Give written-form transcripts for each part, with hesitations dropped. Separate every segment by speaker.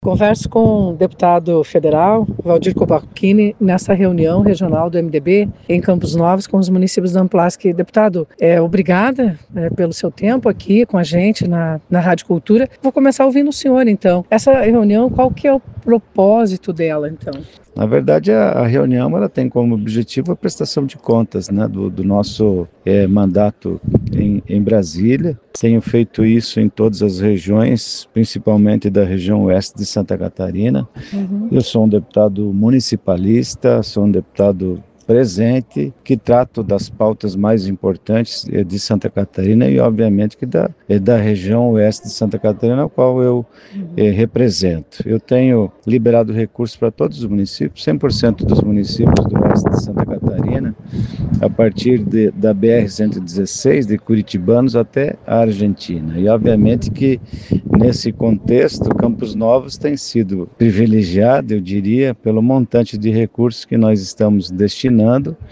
Speaker 1: Converso com o deputado federal, Valdir Cobalcini, nessa reunião regional do MDB em Campos Novos com os municípios da Amplasc. Deputado, obrigada pelo seu tempo aqui com a gente na Rádio Cultura. Vou começar ouvindo o senhor, então. Essa reunião, qual que é o propósito dela, então?
Speaker 2: Na verdade, a reunião ela tem como objetivo a prestação de contas, né, do nosso mandato em Brasília. Tenho feito isso em todas as regiões, principalmente da região oeste de Santa Catarina. Eu sou um deputado municipalista, sou um deputado presente, que trato das pautas mais importantes de Santa Catarina e, obviamente, que da região oeste de Santa Catarina, a qual eu represento. Eu tenho liberado recursos para todos os municípios, 100% dos municípios do oeste de Santa Catarina, a partir da BR-116, de Curitibanos até a Argentina. E, obviamente, que nesse contexto, Campos Novos tem sido privilegiado, eu diria, pelo montante de recursos que nós estamos destinando,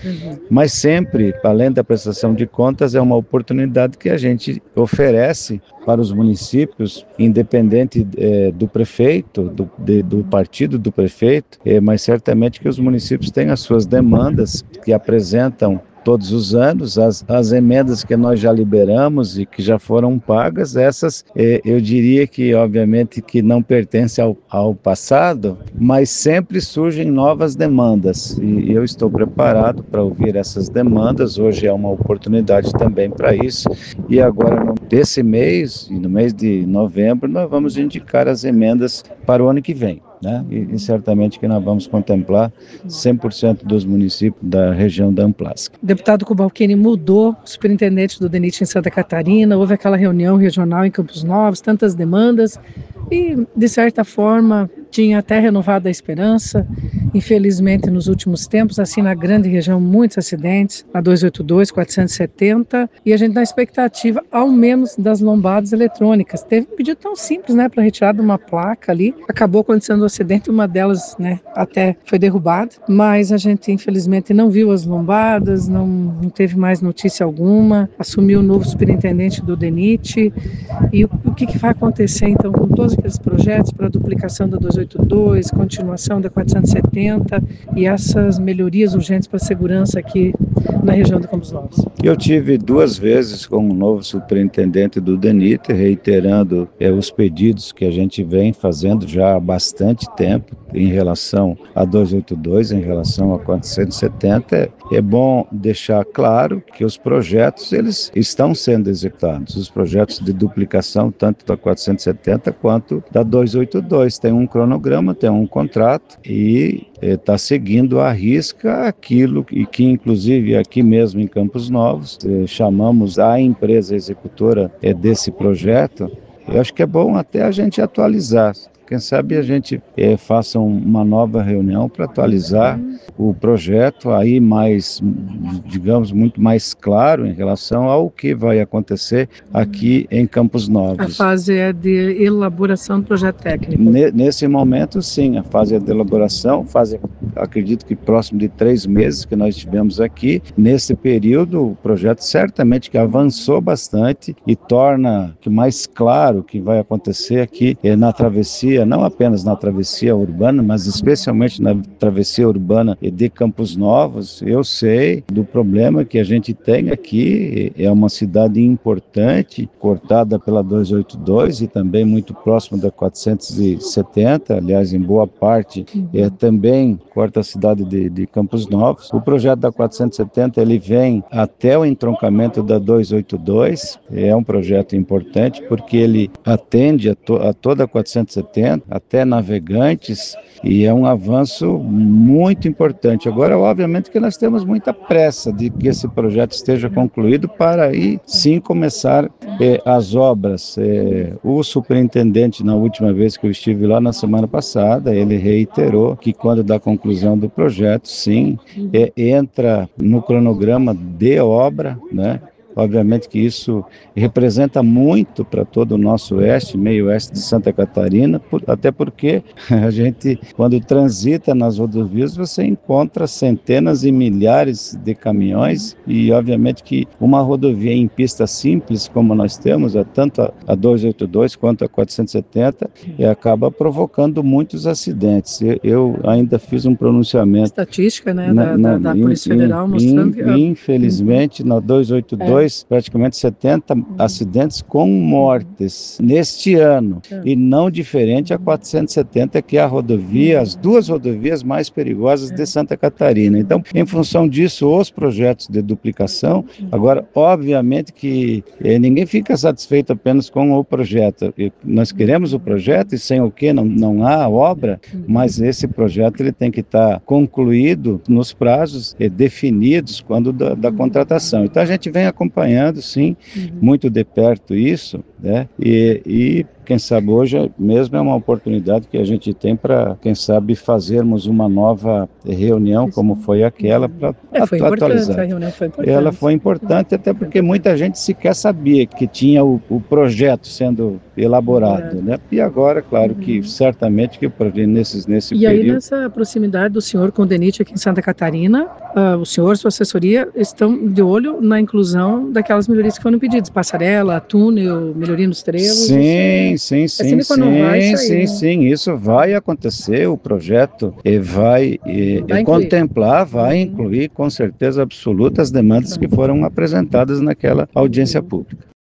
Speaker 2: mas sempre, além da prestação de contas, é uma oportunidade que a gente oferece para os municípios, independente do prefeito, do partido do prefeito, mas certamente que os municípios têm as suas demandas que apresentam todos os anos, as emendas que nós já liberamos e que já foram pagas, essas eu diria que obviamente que não pertencem ao passado, mas sempre surgem novas demandas e eu estou preparado para ouvir essas demandas. Hoje é uma oportunidade também para isso e agora desse mês, no mês de novembro, nós vamos indicar as emendas para o ano que vem. Né? E certamente que nós vamos contemplar 100% dos municípios da região da Amplasc.
Speaker 1: Deputado Cobalcini, mudou o superintendente do DENIT em Santa Catarina, houve aquela reunião regional em Campos Novos, tantas demandas e, de certa forma, tinha até renovado a esperança. Infelizmente, nos últimos tempos, assim na grande região, muitos acidentes, a 282, 470, e a gente na expectativa, ao menos, das lombadas eletrônicas. Teve um pedido tão simples, né, para retirar de uma placa ali, acabou acontecendo um acidente, uma delas, né, até foi derrubada, mas a gente, infelizmente, não viu as lombadas, não teve mais notícia alguma, assumiu o novo superintendente do DENIT, e o que vai acontecer, então, com todos aqueles projetos para a duplicação da 282, continuação da 470, e essas melhorias urgentes para a segurança aqui na região de Campos Novos?
Speaker 2: Eu tive 2 vezes com o novo superintendente do DENIT, reiterando os pedidos que a gente vem fazendo já há bastante tempo em relação a 282, em relação a 470. É bom deixar claro que os projetos eles estão sendo executados, os projetos de duplicação tanto da 470 quanto da 282. Tem um cronograma, tem um contrato e está seguindo à risca aquilo que inclusive aqui mesmo em Campos Novos chamamos a empresa executora desse projeto. Eu acho que é bom até a gente atualizar. Quem sabe a gente faça uma nova reunião para atualizar o projeto aí mais, digamos, muito mais claro em relação ao que vai acontecer aqui em Campos Novos.
Speaker 1: A fase é de elaboração do projeto técnico?
Speaker 2: Nesse momento, sim, a fase é de elaboração, acredito que próximo de 3 meses que nós tivemos aqui. Nesse período, o projeto certamente que avançou bastante e torna mais claro o que vai acontecer aqui na travessia, não apenas na travessia urbana, mas especialmente na travessia urbana de Campos Novos. Eu sei do problema que a gente tem aqui, é uma cidade importante, cortada pela 282 e também muito próximo da 470, aliás, em boa parte, também corta a cidade de Campos Novos. O projeto da 470, ele vem até o entroncamento da 282, é um projeto importante porque ele atende a toda a 470, até Navegantes, e é um avanço muito importante. Agora, obviamente que nós temos muita pressa de que esse projeto esteja concluído para aí sim começar as obras. O superintendente, na última vez que eu estive lá na semana passada, ele reiterou que quando da conclusão do projeto, sim, entra no cronograma de obra, né? Obviamente que isso representa muito para todo o nosso oeste, meio oeste de Santa Catarina, até porque a gente, quando transita nas rodovias, você encontra centenas e milhares de caminhões e, obviamente, que uma rodovia em pista simples, como nós temos, tanto a 282 quanto a 470, acaba provocando muitos acidentes. Eu ainda fiz um pronunciamento.
Speaker 1: Estatística, né, da Polícia Federal mostrando que...
Speaker 2: Infelizmente, na 282, praticamente 70 acidentes com mortes neste ano, e não diferente a 470, que é a rodovia, as duas rodovias mais perigosas de Santa Catarina. Então, em função disso, os projetos de duplicação, agora, obviamente que ninguém fica satisfeito apenas com o projeto. Nós queremos o projeto e sem o que não há obra, mas esse projeto ele tem que estar concluído nos prazos definidos quando da contratação. Então, a gente vem acompanhando, sim, muito de perto isso, né? E quem sabe hoje mesmo é uma oportunidade que a gente tem para, quem sabe, fazermos uma nova reunião, como foi aquela, para atualizar.
Speaker 1: A reunião foi importante.
Speaker 2: Ela foi importante até porque muita gente sequer sabia que tinha o projeto sendo elaborado, né? E agora, claro que certamente que nesse
Speaker 1: e
Speaker 2: período...
Speaker 1: aí, nessa proximidade do senhor com o DENIT aqui em Santa Catarina, o senhor e sua assessoria estão de olho na inclusão daquelas melhorias que foram pedidas, passarela, túnel, melhoria nos trevos.
Speaker 2: Sim, isso vai acontecer, o projeto vai contemplar, vai incluir com certeza absoluta as demandas que foram apresentadas naquela audiência pública.